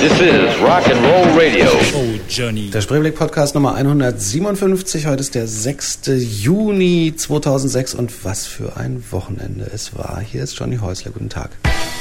This is Rock and Roll Radio. Oh, Johnny. Der Spreeblick-Podcast Nummer 157. Heute ist der 6. Juni 2006 und was für ein Wochenende es war. Hier ist Johnny Häusler. Guten Tag.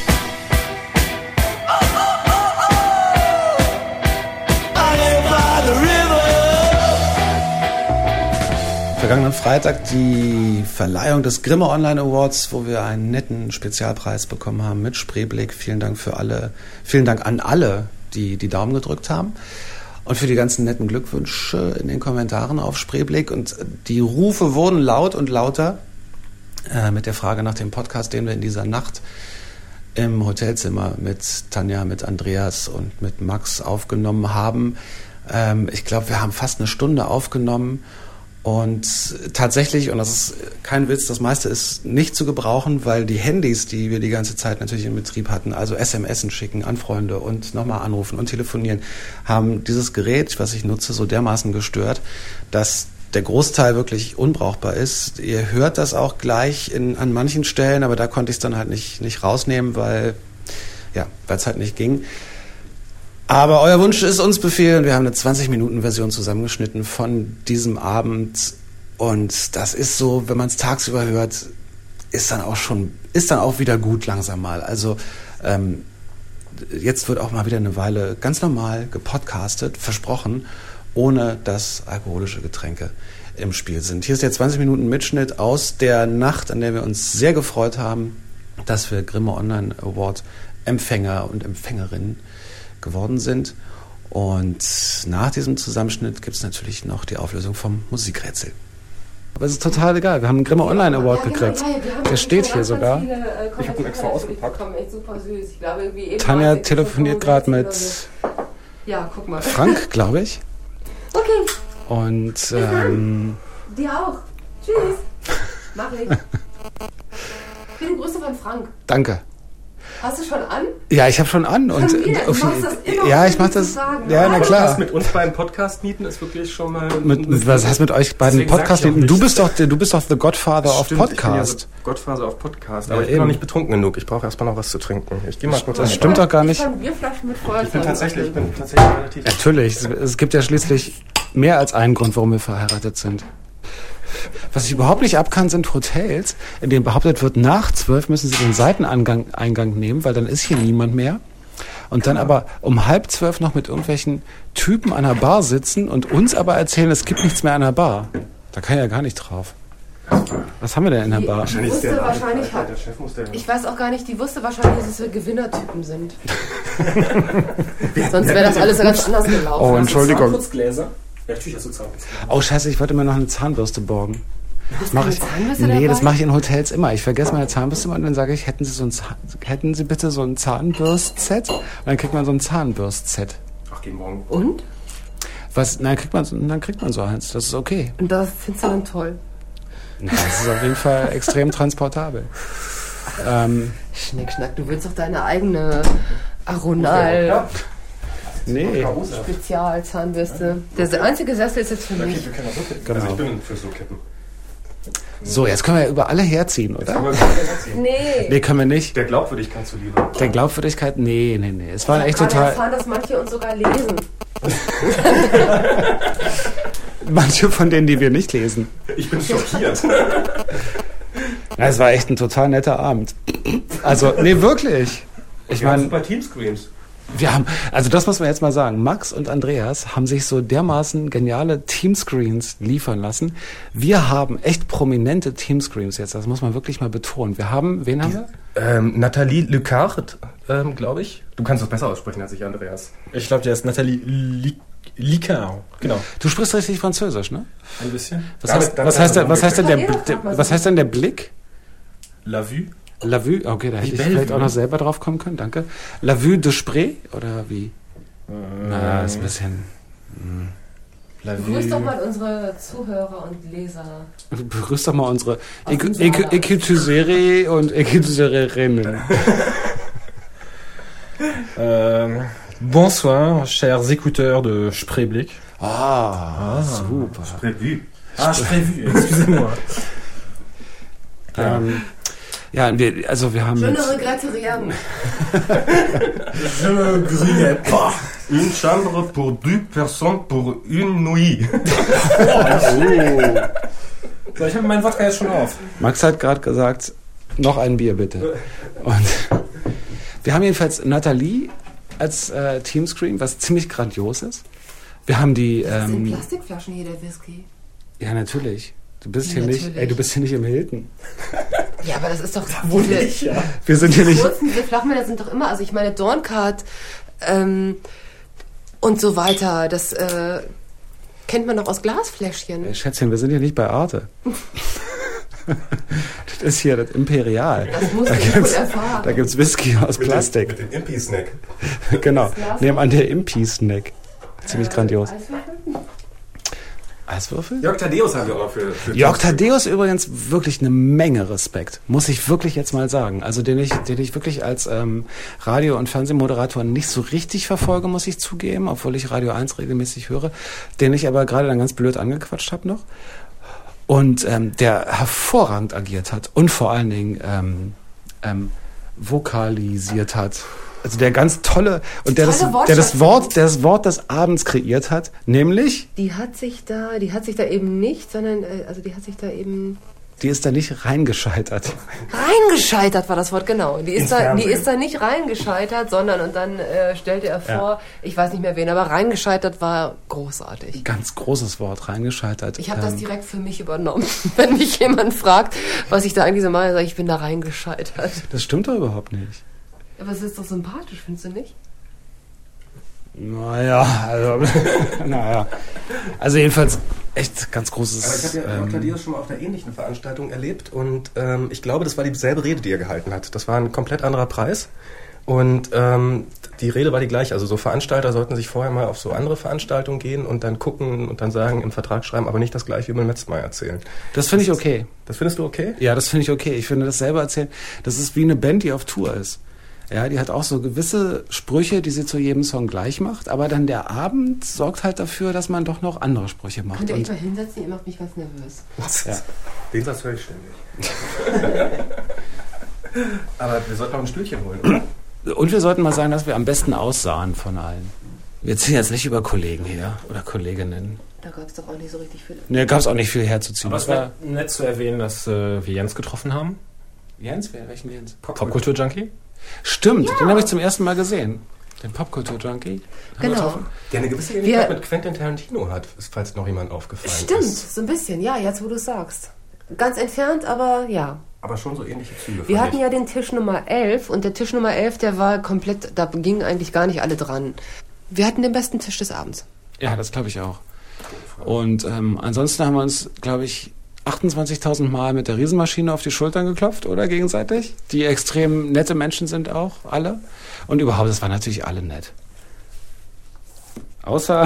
Vergangenen Freitag die Verleihung des Grimme Online Awards, wo wir einen netten Spezialpreis bekommen haben mit Spreeblick. Vielen Dank an alle, die die Daumen gedrückt haben und für die ganzen netten Glückwünsche in den Kommentaren auf Spreeblick. Und die Rufe wurden laut und lauter mit der Frage nach dem Podcast, den wir in dieser Nacht im Hotelzimmer mit Tanja, mit Andreas und mit Max aufgenommen haben. Ich glaube, wir haben fast eine Stunde aufgenommen. Und tatsächlich, und das ist kein Witz, das meiste ist nicht zu gebrauchen, weil die Handys, die wir die ganze Zeit natürlich in Betrieb hatten, also SMSen schicken an Freunde und nochmal anrufen und telefonieren, haben dieses Gerät, was ich nutze, so dermaßen gestört, dass der Großteil wirklich unbrauchbar ist. Ihr hört das auch gleich an manchen Stellen, aber da konnte ich es dann halt nicht rausnehmen, weil es halt nicht ging. Aber euer Wunsch ist uns Befehl und wir haben eine 20-Minuten-Version zusammengeschnitten von diesem Abend. Und das ist so, wenn man es tagsüber hört, ist dann auch wieder gut langsam mal. Also jetzt wird auch mal wieder eine Weile ganz normal gepodcastet, versprochen, ohne dass alkoholische Getränke im Spiel sind. Hier ist der 20-Minuten-Mitschnitt aus der Nacht, an der wir uns sehr gefreut haben, dass wir Grimme Online Award Empfänger und Empfängerinnen geworden sind. Und nach diesem Zusammenschnitt gibt es natürlich noch die Auflösung vom Musikrätsel. Aber es ist total egal. Wir haben einen Grimme Online Award gekriegt. Der steht hier sogar. Ich habe ihn extra ausgepackt. Echt super süß. Ich glaube, irgendwie Tanja telefoniert gerade mit guck mal. Frank, glaube ich. Okay. Und dir auch. Tschüss. Mach ich. Viele Grüße von Frank. Danke. Hast du schon an? Ja, ich habe schon an. Du machst das immer, ja, ich mache das. Ja, na klar. Das mit uns beiden Podcast mieten ist wirklich schon mal. Was heißt mit euch beiden Podcast mieten? Du bist doch the Godfather of Podcast. Ich bin ja the Godfather of Podcast. Aber ich bin noch nicht betrunken genug. Ich brauche erstmal noch was zu trinken. Ich gehe mal kurz. Das stimmt doch gar nicht. Ich kann Bierflaschen mit Feuer. Ich bin tatsächlich relativ. Natürlich. Es gibt ja schließlich mehr als einen Grund, warum wir verheiratet sind. Was ich überhaupt nicht ab kann, sind Hotels, in denen behauptet wird, nach 12 müssen sie den Seiteneingang nehmen, weil dann ist hier niemand mehr. Und dann aber um 11:30 noch mit irgendwelchen Typen an der Bar sitzen und uns aber erzählen, es gibt nichts mehr an der Bar. Da kann ich ja gar nicht drauf. Was haben wir denn in der Bar? Ich weiß auch gar nicht, die wusste wahrscheinlich, dass wir Gewinnertypen sind. Sonst wäre das alles ganz anders gelaufen. Oh, Entschuldigung. Ja, natürlich hast du Zahnbürste. Oh, scheiße, ich wollte mir noch eine Zahnbürste borgen. Das mache ich in Hotels immer. Ich vergesse meine Zahnbürste immer und dann sage ich, hätten Sie bitte so ein Zahnbürst-Set? Und dann kriegt man so ein Zahnbürst-Set. Ach, geh morgen. Und? Dann kriegt man so eins. Das ist okay. Und das findest du dann toll? Na, das ist auf jeden Fall extrem transportabel. Schnickschnack, du willst doch deine eigene Aronal... Ja. Nee. Spezialzahnbürste. Der einzige Sessel ist jetzt für mich. Wir können das so kippen. Genau. Also ich bin für so kippen. So, jetzt können wir über alle herziehen, oder? Nee, können wir nicht. Der Glaubwürdigkeit zuliebe. Der Glaubwürdigkeit? Nee. Es war echt total... Ich habe total... erfahren, dass manche uns sogar lesen. Manche von denen, die wir nicht lesen. Ich bin schockiert. Ja, es war echt ein total netter Abend. Also, nee, wirklich. Ich meine... Super Teamscreens. Das muss man jetzt mal sagen, Max und Andreas haben sich so dermaßen geniale Teamscreens liefern lassen. Wir haben echt prominente Teamscreens jetzt, das muss man wirklich mal betonen. Wen haben wir? Nathalie Lecard, glaube ich. Du kannst das besser aussprechen als ich, Andreas. Ich glaube, der ist Nathalie Licard. Genau. Du sprichst richtig Französisch, ne? Ein bisschen. Was heißt denn der Blick? La Vue. La Vue, okay, da hätte ich vielleicht auch noch selber drauf kommen können, danke. La Vue de Spree, oder wie? Na, ist ein bisschen... Begrüß doch mal unsere Zuhörer und Leser. Begrüß doch mal unsere Écoutiseurs und Écoutiserinnen. Bonsoir, chers écouteurs de Spreeblick. Super. Spreevue. Spreevue, excusez-moi. Ja, wir haben... Je ne regrette rien. Je ne regrette pas. Une chambre pour 2 personnes pour une nuit. So, ich habe meinen Wodka jetzt schon auf. Max hat gerade gesagt, noch ein Bier bitte. Und wir haben jedenfalls Nathalie als Teamscreen, was ziemlich grandios ist. Wir haben die... Das ist in Plastikflaschen hier, der Whisky. Ja, natürlich. Du bist Ja, hier natürlich. nicht... du bist hier nicht im Hilton. Ja, aber das ist doch... Wohl nicht, ja. Wir sind hier nicht... Diese Flachmänner sind doch immer... Also ich meine, Dorncard und so weiter, das kennt man doch aus Glasfläschchen. Schätzchen, wir sind hier nicht bei Arte. Das ist hier das Imperial. Das musst du gut erfahren. Da gibt's Whisky aus Plastik. Mit dem Impi-Snack. Genau. Nebenan der Impi-Snack. Ziemlich grandios. Eiswürfel? Jörg Thaddeus haben wir auch für Jörg Thaddeus übrigens wirklich eine Menge Respekt, muss ich wirklich jetzt mal sagen. Also den ich wirklich als Radio- und Fernsehmoderator nicht so richtig verfolge, muss ich zugeben, obwohl ich Radio 1 regelmäßig höre, den ich aber gerade dann ganz blöd angequatscht habe noch. Und der hervorragend agiert hat und vor allen Dingen vokalisiert hat. Also der ganz tolle und der das Wort des Abends kreiert hat, nämlich Die hat sich da eben nicht, sondern die ist da nicht reingescheitert. reingescheitert war das Wort, genau. Die ist da nicht reingescheitert, sondern und dann stellte er vor, ich weiß nicht mehr wen, aber reingescheitert war großartig. Ganz großes Wort, reingescheitert. Ich habe das direkt für mich übernommen. Wenn mich jemand fragt, was ich da eigentlich so mache, sage ich bin da reingescheitert. Das stimmt doch überhaupt nicht. Aber es ist doch sympathisch, findest du nicht? Also jedenfalls echt ganz großes... Aber ich habe ja Jörg Thaddeus schon mal auf einer ähnlichen Veranstaltung erlebt und ich glaube, das war dieselbe Rede, die er gehalten hat. Das war ein komplett anderer Preis und die Rede war die gleiche. Also so Veranstalter sollten sich vorher mal auf so andere Veranstaltungen gehen und dann gucken und dann sagen, im Vertrag schreiben, aber nicht das Gleiche über den letzten Mal erzählen. Das finde ich okay. Das findest du okay? Ja, das finde ich okay. Ich finde das selber erzählen, das ist wie eine Band, die auf Tour ist. Ja, die hat auch so gewisse Sprüche, die sie zu jedem Song gleich macht, aber dann der Abend sorgt halt dafür, dass man doch noch andere Sprüche macht. Könnt ihr euch mal hinsetzen? Ihr macht mich ganz nervös. Ja. Den Satz höre ich ständig. Aber wir sollten noch ein Stühlchen holen, oder? Und wir sollten mal sagen, dass wir am besten aussahen von allen. Wir ziehen jetzt nicht über Kollegen her oder Kolleginnen. Da gab es doch auch nicht so richtig viel. Ne, gab es auch nicht viel herzuziehen. Aber es war nett zu erwähnen, dass wir Jens getroffen haben. Jens? Welchen Jens? Popkultur-Junkie. Stimmt, den habe ich zum ersten Mal gesehen. Den Popkultur-Junkie. Genau. Der eine gewisse Ähnlichkeit mit Quentin Tarantino hat, falls noch jemand aufgefallen ist. Stimmt, so ein bisschen, ja, jetzt wo du es sagst. Ganz entfernt, aber ja. Aber schon so ähnliche Züge. Wir hatten ja den Tisch Nummer 11 und der Tisch Nummer 11, der war komplett, da gingen eigentlich gar nicht alle dran. Wir hatten den besten Tisch des Abends. Ja, das glaube ich auch. Und ansonsten haben wir uns, glaube ich, 28.000 Mal mit der Riesenmaschine auf die Schultern geklopft, oder gegenseitig? Die extrem nette Menschen sind auch, alle. Und überhaupt, es waren natürlich alle nett. Außer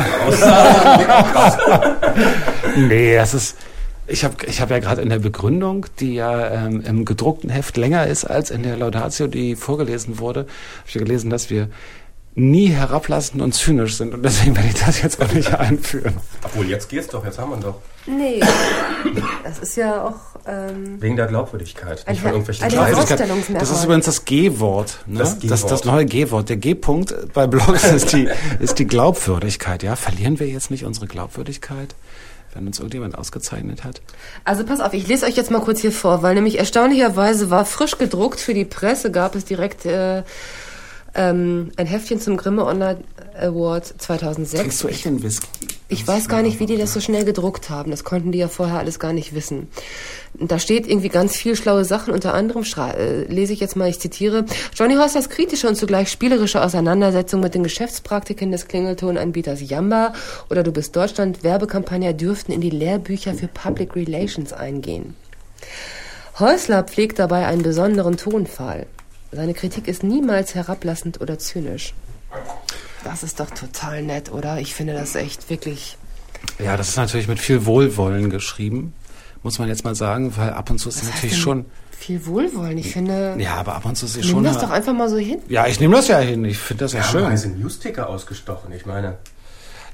nee, das ist... Ich hab ja gerade in der Begründung, die ja im gedruckten Heft länger ist als in der Laudatio, die vorgelesen wurde, habe ich gelesen, dass wir nie herablassend und zynisch sind. Und deswegen werde ich das jetzt auch nicht einführen. Obwohl, jetzt geht's doch, jetzt haben wir ihn doch. Nee, das ist ja auch... Wegen der Glaubwürdigkeit, nicht von irgendwelchen Herausstellungsmerkmal. Das ist übrigens das G-Wort. Ne? Das neue G-Wort. Der G-Punkt bei Blogs ist die Glaubwürdigkeit. Ja? Verlieren wir jetzt nicht unsere Glaubwürdigkeit, wenn uns irgendjemand ausgezeichnet hat? Also pass auf, ich lese euch jetzt mal kurz hier vor, weil nämlich erstaunlicherweise war frisch gedruckt, für die Presse gab es direkt ein Heftchen zum Grimme Online Award 2006. Trinkst du echt den Whisky? Ich weiß gar nicht, wie die das so schnell gedruckt haben. Das konnten die ja vorher alles gar nicht wissen. Da steht irgendwie ganz viel schlaue Sachen. Unter anderem lese ich jetzt mal, ich zitiere: Johnny Horsters kritische und zugleich spielerische Auseinandersetzung mit den Geschäftspraktiken des Klingeltonanbieters Jamba oder Du bist Deutschland Werbekampagne dürften in die Lehrbücher für Public Relations eingehen. Häusler pflegt dabei einen besonderen Tonfall. Seine Kritik ist niemals herablassend oder zynisch. Das ist doch total nett, oder? Ich finde das echt wirklich... Ja, das ist natürlich mit viel Wohlwollen geschrieben, muss man jetzt mal sagen, weil ab und zu ist es natürlich schon... Viel Wohlwollen, ich finde... Ja, aber ab und zu ist es schon... Nimm das doch einfach mal so hin. Ja, ich nehme das ja hin, ich finde das ja schön. Wir haben News-Ticker ausgestochen, ich meine...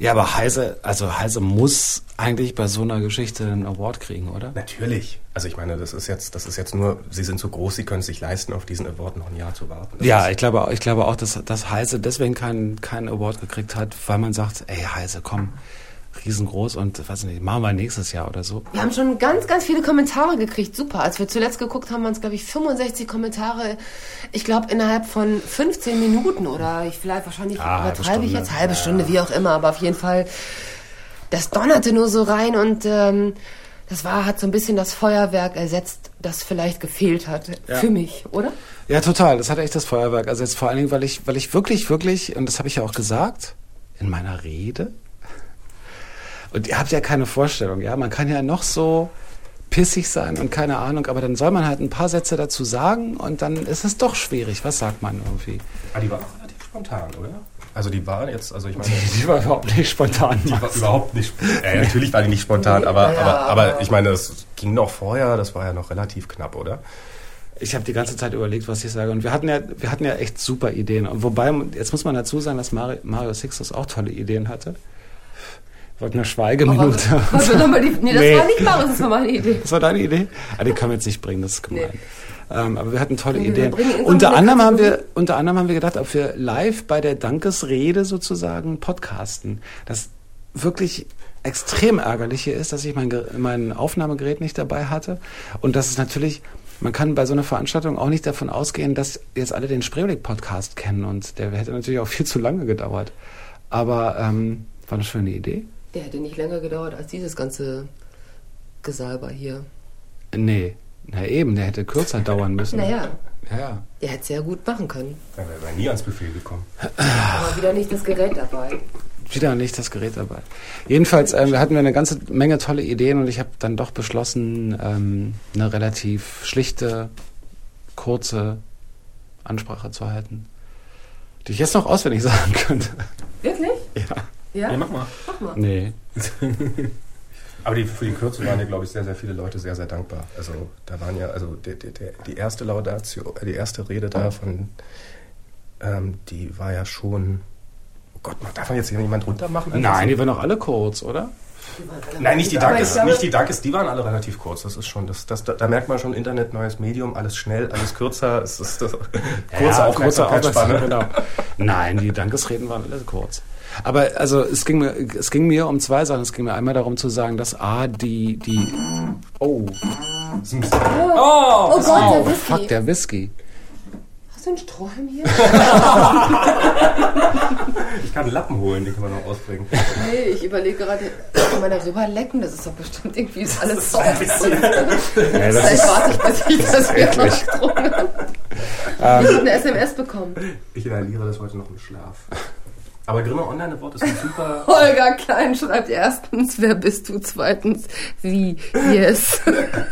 Ja, aber Heise muss eigentlich bei so einer Geschichte einen Award kriegen, oder? Natürlich. Also ich meine, das ist jetzt nur, sie sind so groß, sie können es sich leisten, auf diesen Award noch ein Jahr zu warten. Ich glaube auch, dass Heise deswegen keinen Award gekriegt hat, weil man sagt, ey Heise, komm, riesengroß und weiß nicht, machen wir nächstes Jahr oder so. Wir haben schon ganz, ganz viele Kommentare gekriegt. Super. Als wir zuletzt geguckt haben, waren es, glaube ich, 65 Kommentare. Ich glaube, innerhalb von 15 Minuten oder wahrscheinlich übertreibe ich jetzt, halbe Stunde, wie auch immer. Aber auf jeden Fall, das donnerte nur so rein und hat so ein bisschen das Feuerwerk ersetzt, das vielleicht gefehlt hat. Ja. Für mich, oder? Ja, total. Das hat echt das Feuerwerk ersetzt. Vor allen Dingen, weil ich wirklich, und das habe ich ja auch gesagt in meiner Rede, und ihr habt ja keine Vorstellung, ja. Man kann ja noch so pissig sein und keine Ahnung, aber dann soll man halt ein paar Sätze dazu sagen und dann ist es doch schwierig. Was sagt man irgendwie? Aber die war auch relativ spontan, oder? Also die war jetzt, also ich meine... Die war überhaupt nicht spontan. Die war überhaupt nicht spontan. Natürlich war die nicht spontan, aber ich meine, das ging noch vorher, das war ja noch relativ knapp, oder? Ich habe die ganze Zeit überlegt, was ich sage. Und wir hatten ja echt super Ideen. Und wobei, jetzt muss man dazu sagen, dass Mario Sixtus auch tolle Ideen hatte. Ich wollte eine Schweigeminute. Das war nicht Marius, das war meine Idee. Das war deine Idee? Die können wir jetzt nicht bringen, das ist gemein. Nee. Aber wir hatten tolle Ideen. Unter anderem haben wir gedacht, ob wir live bei der Dankesrede sozusagen podcasten. Das wirklich extrem Ärgerliche ist, dass ich mein Aufnahmegerät nicht dabei hatte. Und das ist natürlich, man kann bei so einer Veranstaltung auch nicht davon ausgehen, dass jetzt alle den Spreeblick-Podcast kennen. Und der hätte natürlich auch viel zu lange gedauert. Aber war eine schöne Idee. Der hätte nicht länger gedauert als dieses ganze Gesalber hier. Nee, na eben, der hätte kürzer dauern müssen. Naja. Ja. Der hätte es sehr gut machen können. Ja, wir wären nie ans Buffet gekommen. Aber wieder nicht das Gerät dabei. Jedenfalls hatten wir eine ganze Menge tolle Ideen und ich habe dann doch beschlossen, eine relativ schlichte, kurze Ansprache zu halten, die ich jetzt noch auswendig sagen könnte. Wirklich? Ja. Ja, mach mal. Nee. Aber für die Kürze waren ja, glaube ich, sehr, sehr viele Leute sehr, sehr dankbar. Also da waren ja, also die erste Laudatio, die erste Rede davon, die war ja schon, oh Gott, darf man jetzt hier jemand runtermachen? Nein, die waren doch alle kurz, oder? Nein, nicht die Dankes, die waren alle relativ kurz. Das ist schon, da merkt man schon, Internet, neues Medium, alles schnell, alles kürzer. Es ist kurze Aufmerksamkeitsspanne. Genau. Nein, die Dankesreden waren alle kurz. Aber also es ging mir um zwei Sachen. Es ging mir einmal darum zu sagen, dass die Oh Gott, der Whisky. Fuck, der Whisky. Hast du einen Strohhalm hier? Ich kann einen Lappen holen, den kann man noch ausbringen. Nee, ich überlege gerade, kann man da rüber lecken? Das ist doch bestimmt irgendwie alles so. Vielleicht warte ich, bis ich das wieder ausdrucke. Ich habe eine SMS bekommen. Ich inhaliere das heute noch im Schlaf. Aber Grimme Online Award ist ein super... Holger Klein schreibt erstens, wer bist du? Zweitens, wie? Yes.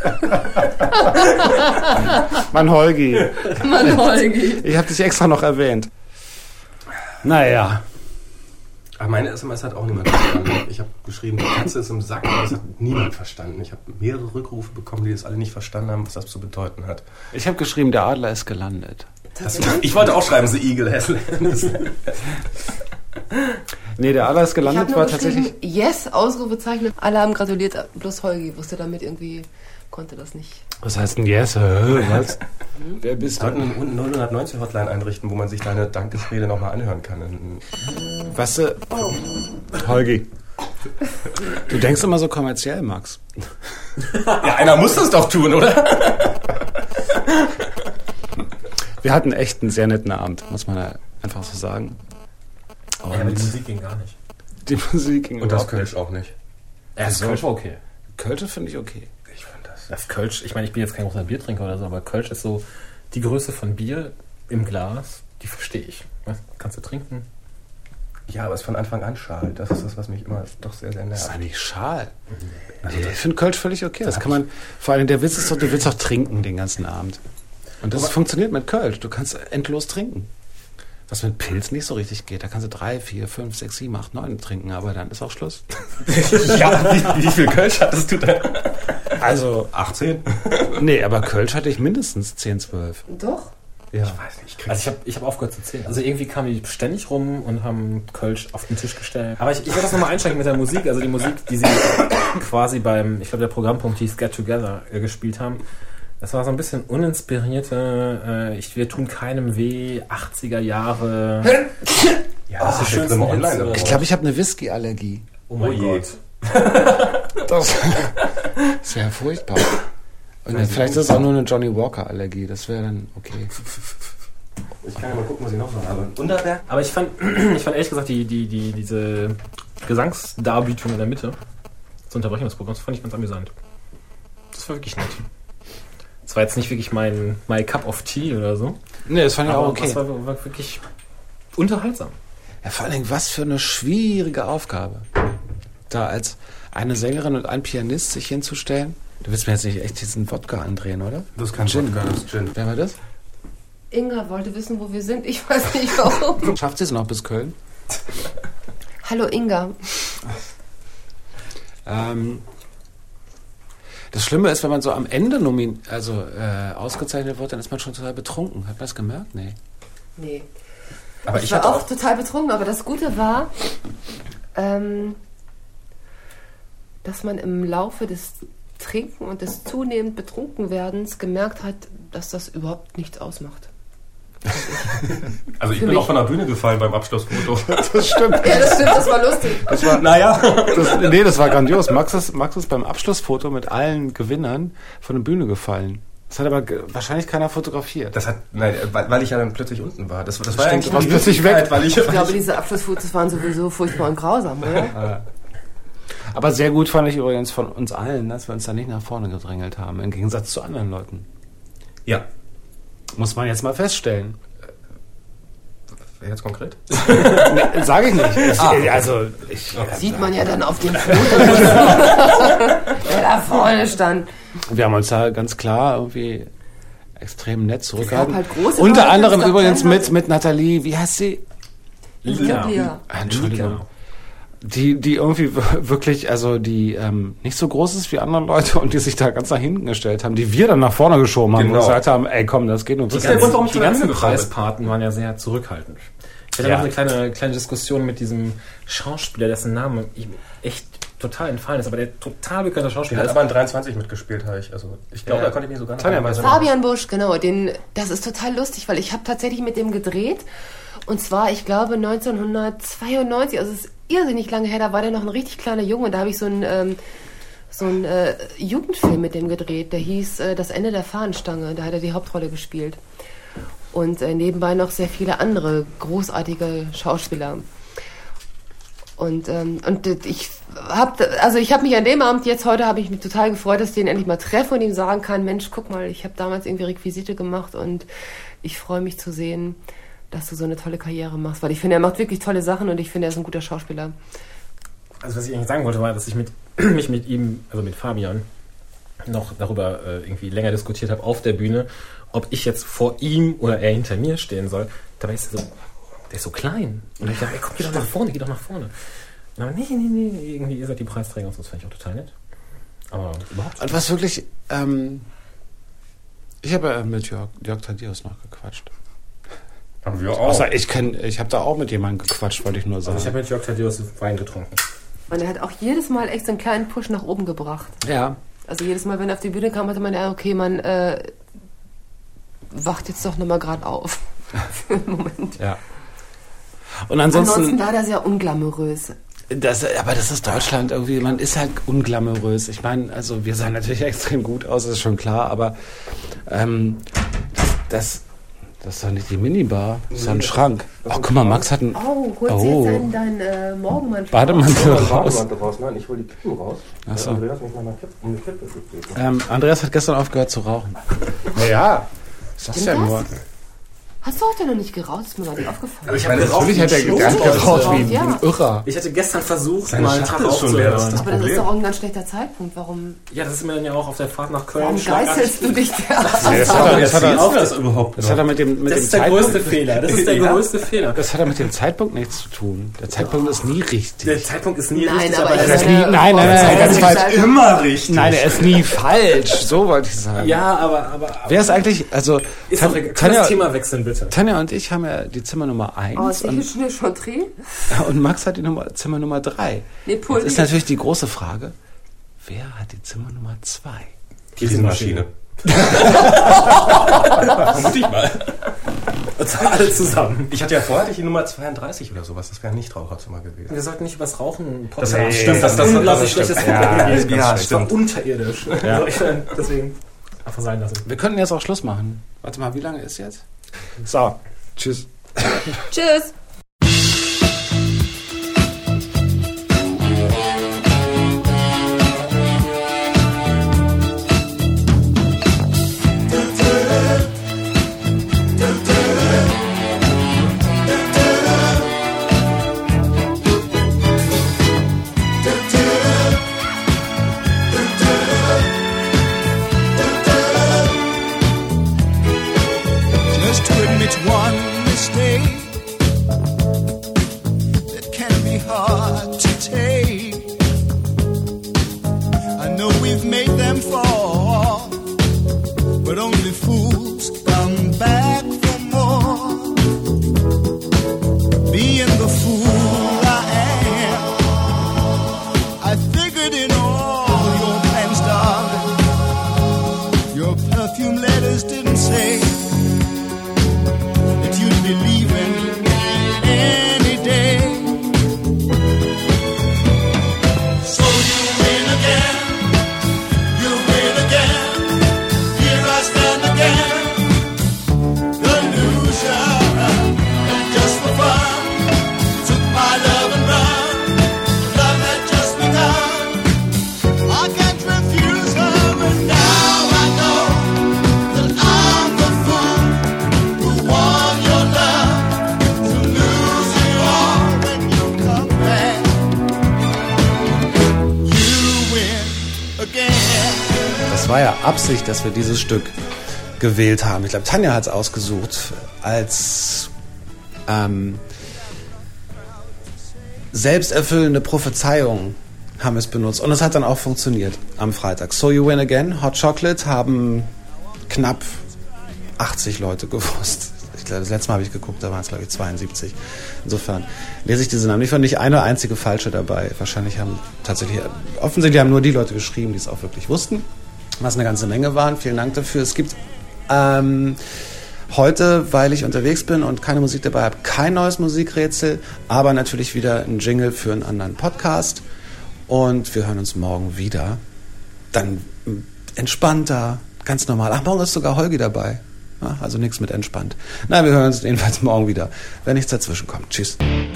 Mann, Holgi. Ich habe dich extra noch erwähnt. Naja. Aber meine SMS hat auch niemand verstanden. Ich habe geschrieben, die Katze ist im Sack, aber das hat niemand verstanden. Ich habe mehrere Rückrufe bekommen, die das alle nicht verstanden haben, was das zu bedeuten hat. Ich habe geschrieben, der Adler ist gelandet. Ich wollte auch schreiben, The Eagle has landed. Nee, der Adler ist gelandet, war tatsächlich... Yes, Ausrufezeichen. Alle haben gratuliert, bloß Holgi wusste damit irgendwie, konnte das nicht. Was heißt denn Yes? Was? Wer bist du? Wir sollten unten 990 Hotline einrichten, wo man sich deine Dankesrede nochmal anhören kann. Was du... Holgi. Du denkst immer so kommerziell, Max. Ja, einer muss das doch tun, oder? Wir hatten echt einen sehr netten Abend, muss man ja einfach so sagen. Aber die Musik ging gar nicht. Die Musik ging und das Kölsch auch nicht. Das Kölsch war okay. Kölsch finde ich okay. Ich finde das. Das Kölsch, ich meine, ich bin jetzt kein großer Biertrinker oder so, aber Kölsch ist so die Größe von Bier im Glas, die verstehe ich. Was? Kannst du trinken? Ja, aber es ist von Anfang an Schal. Das ist das, was mich immer doch sehr, sehr nervt. Das ist eigentlich Schal. Also ich finde Kölsch völlig okay. Das kann man, vor allem der Witz ist doch, du willst doch trinken den ganzen Abend. Und das funktioniert mit Kölsch. Du kannst endlos trinken. Was mit Pilz nicht so richtig geht. Da kannst du 3, 4, 5, 6, 7, 8, 9 trinken, aber dann ist auch Schluss. Ja, wie viel Kölsch hattest du da? Also 18? Nee, aber Kölsch hatte ich mindestens 10, 12. Doch. Ja. Ich weiß nicht. Also ich hab aufgehört zu zählen. Also irgendwie kamen die ständig rum und haben Kölsch auf den Tisch gestellt. Aber ich werde das nochmal einsteigen mit der Musik. Also die Musik, die sie quasi beim, ich glaube der Programmpunkt hieß Get Together gespielt haben. Das war so ein bisschen uninspirierte, wir tun keinem weh, 80er Jahre. Ja, das ist schön online. Ich glaube, ich habe eine Whisky-Allergie. Oh mein Gott. Das wäre furchtbar. Und vielleicht ist es auch nur eine Johnny Walker-Allergie. Das wäre dann okay. Ich kann ja mal gucken, was ich noch so habe. Unterberg? Aber ich fand ehrlich gesagt diese Gesangsdarbietung in der Mitte zur Unterbrechung des Programms fand ich ganz amüsant. Das war wirklich nett. Das war jetzt nicht wirklich my Cup of Tea oder so. Nee, das fand ich auch okay. Das war wirklich unterhaltsam. Ja, vor allen Dingen, was für eine schwierige Aufgabe. Da als eine Sängerin und ein Pianist sich hinzustellen. Du willst mir jetzt nicht echt diesen Wodka andrehen, oder? Das ist kein Wodka, das ist Gin. Wer war das? Inga wollte wissen, wo wir sind. Ich weiß nicht warum. Schafft sie es noch bis Köln? Hallo Inga. Das Schlimme ist, wenn man so am Ende ausgezeichnet wird, dann ist man schon total betrunken. Hat man das gemerkt? Nee. Aber ich war auch total betrunken, aber das Gute war, dass man im Laufe des Trinken und des zunehmend Betrunkenwerdens gemerkt hat, dass das überhaupt nichts ausmacht. Also ich bin auch von der Bühne gefallen beim Abschlussfoto. Das stimmt. Ja, das stimmt, das war lustig. Das war grandios. Max ist beim Abschlussfoto mit allen Gewinnern von der Bühne gefallen. Das hat aber wahrscheinlich keiner fotografiert. Weil ich ja dann plötzlich unten war. Das war eigentlich plötzlich weg. Ich glaube, diese Abschlussfotos waren sowieso furchtbar und grausam, oder? Aber sehr gut fand ich übrigens von uns allen, dass wir uns da nicht nach vorne gedrängelt haben, im Gegensatz zu anderen Leuten. Ja. Muss man jetzt mal feststellen. Wer jetzt konkret? Nee, sag ich nicht. Sieht man ja dann auf den Fotos, wer da vorne stand. Wir haben uns da ganz klar irgendwie extrem nett zurückgehalten. Halt große Unter Leute, anderem übrigens halt mit Nathalie, wie heißt sie? Lika. Entschuldigung. Die irgendwie wirklich, also die nicht so groß ist wie andere Leute und die sich da ganz nach hinten gestellt haben, die wir dann nach vorne geschoben haben und gesagt haben, ey komm, das geht nur Die ganzen Preispaten waren ja sehr zurückhaltend. Ich hatte noch eine kleine Diskussion mit diesem Schauspieler, dessen Name ihm echt total entfallen ist, aber der total bekannte Schauspieler ist. Der hat aber in 23 mitgespielt, habe ich. Also ich glaube, da konnte ich mich sogar noch... Fabian Busch, genau. Das ist total lustig, weil ich habe tatsächlich mit dem gedreht. Und zwar, ich glaube, 1992, also es ist irrsinnig lange her, da war der noch ein richtig kleiner Junge. Und da habe ich so einen Jugendfilm mit dem gedreht, der hieß Das Ende der Fahnenstange. Da hat er die Hauptrolle gespielt. Und nebenbei noch sehr viele andere großartige Schauspieler. Und ich habe mich an dem Abend heute habe ich mich total gefreut, dass ich den endlich mal treffe und ihm sagen kann, Mensch, guck mal, ich habe damals irgendwie Requisite gemacht und ich freue mich zu sehen, dass du so eine tolle Karriere machst, weil ich finde, er macht wirklich tolle Sachen und ich finde, er ist ein guter Schauspieler. Also was ich eigentlich sagen wollte, war, dass ich mich mit ihm, also mit Fabian, noch darüber irgendwie länger diskutiert habe auf der Bühne, ob ich jetzt vor ihm oder er hinter mir stehen soll. Dabei ist er so, der ist so klein. Und ich dachte, ey, komm, geh doch nach vorne. Aber nee, irgendwie ihr seid die Preisträger und so, das fand ich auch total nett. Aber überhaupt. Und was wirklich, ich habe mit Jörg Thaddeus noch gequatscht. Haben wir auch. Ich habe da auch mit jemandem gequatscht, wollte ich nur sagen. Also ich habe mit Jörg Thaddeus Wein getrunken. Und er hat auch jedes Mal echt so einen kleinen Push nach oben gebracht. Ja. Also jedes Mal, wenn er auf die Bühne kam, hatte man, okay, man wacht jetzt doch nochmal gerade auf. Für einen Moment. Ja. Und ansonsten leider sehr unglamourös. Aber das ist Deutschland irgendwie, man ist halt unglamourös. Ich meine, also wir sahen natürlich extrem gut aus, das ist schon klar, aber das ist doch nicht die Minibar, das ist doch ein Schrank. Guck mal, Max hat einen... Holst du jetzt deinen Morgenmantel Bademantel raus? Nein, ich hol die Kippen raus. Achso. Andreas mich mal um eine Kippe gebeten. Andreas hat gestern aufgehört zu rauchen. Ja, was ist das denn nur? Hast du heute noch nicht geraucht? Ist mir gar nicht aufgefallen. Aber ich habe geraucht. Natürlich hat er geraucht wie Ja. ein Irrer. Ich hatte gestern versucht, Seine mal einen Schachtel Tag ist schon leer, das aufzuhören. ist Aber das ist doch auch ein ganz schlechter Zeitpunkt. Warum Ja, das ist mir dann ja auch auf der Fahrt nach Köln geißelst du dich da? Das hat das überhaupt das hat er mit dem Das ist der Zeitpunkt. größte Fehler. Das ist der größte Fehler. Das hat er mit dem Zeitpunkt nichts zu tun. Der Zeitpunkt ist nie richtig. Der Zeitpunkt ist nie Nein, richtig, aber aber ich er ist nie- nein, ganz falsch. immer richtig. Nein, er ist nie falsch. So wollte ich sagen. ja, aber Wer ist eigentlich, also ist doch egal. Kann das Thema wechseln, bitte? Tanja und ich haben ja die Zimmer Nummer 1 Oh, ist hier schon eine Chantre? und Max hat die Zimmer Nummer 3. Nee, Jetzt Pulli. ist natürlich die große Frage, wer hat die Zimmer Nummer 2? Riesenmaschine. Vermute ich mal. Und zwar alle zusammen. Ich hatte ja vorher die Nummer 32 oder sowas. Das wäre ein Nichtraucherzimmer gewesen. Wir sollten nicht über das Rauchen Das stimmt, das unglaublich stimmt. schlechtes Ja, Feedback gegeben. ja, Das war stimmt. unterirdisch. Ja. Deswegen einfach sein lassen. Wir könnten jetzt auch Schluss machen. Warte mal, wie lange ist jetzt? So, tschüss. Tschüss. Just to admit one mistake that can be hard to take. I know we've made them fall, but only fools come back for more. Being the fool I am, I figured in all your plans, darling, your perfume letters didn't say that you'd be leaving any day. So you win again, here I stand again, delusion, just for fun, took my love and run, love had just begun, I can't refuse her, and now I know that I'm the fool who won your love, to lose it all when you come back. You win again. Das war ja Absicht, dass wir dieses Stück gewählt haben. Ich glaube, Tanja hat es ausgesucht als selbsterfüllende Prophezeiung haben wir es benutzt. Und es hat dann auch funktioniert am Freitag. So You Win Again, Hot Chocolate haben knapp 80 Leute gewusst. Ich glaube, das letzte Mal habe ich geguckt, da waren es, glaube ich, 72. Insofern lese ich diese Namen. Ich fand nicht eine einzige falsche dabei. Wahrscheinlich haben tatsächlich, offensichtlich haben nur die Leute geschrieben, die es auch wirklich wussten, was eine ganze Menge waren. Vielen Dank dafür. Es gibt heute, weil ich unterwegs bin und keine Musik dabei habe, kein neues Musikrätsel, aber natürlich wieder ein Jingle für einen anderen Podcast. Und wir hören uns morgen wieder. Dann entspannter, ganz normal. Ach, morgen ist sogar Holgi dabei. Ja, also nichts mit entspannt. Nein, wir hören uns jedenfalls morgen wieder, wenn nichts dazwischen kommt. Tschüss.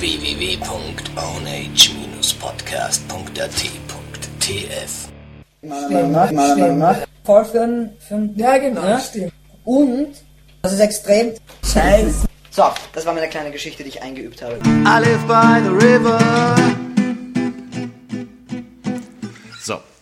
www.ownage-podcast.tf Vorführen. Ja, genau, stimmt. Und das ist extrem Scheiße. So, das war meine kleine Geschichte, die ich eingeübt habe. I live by the river. So.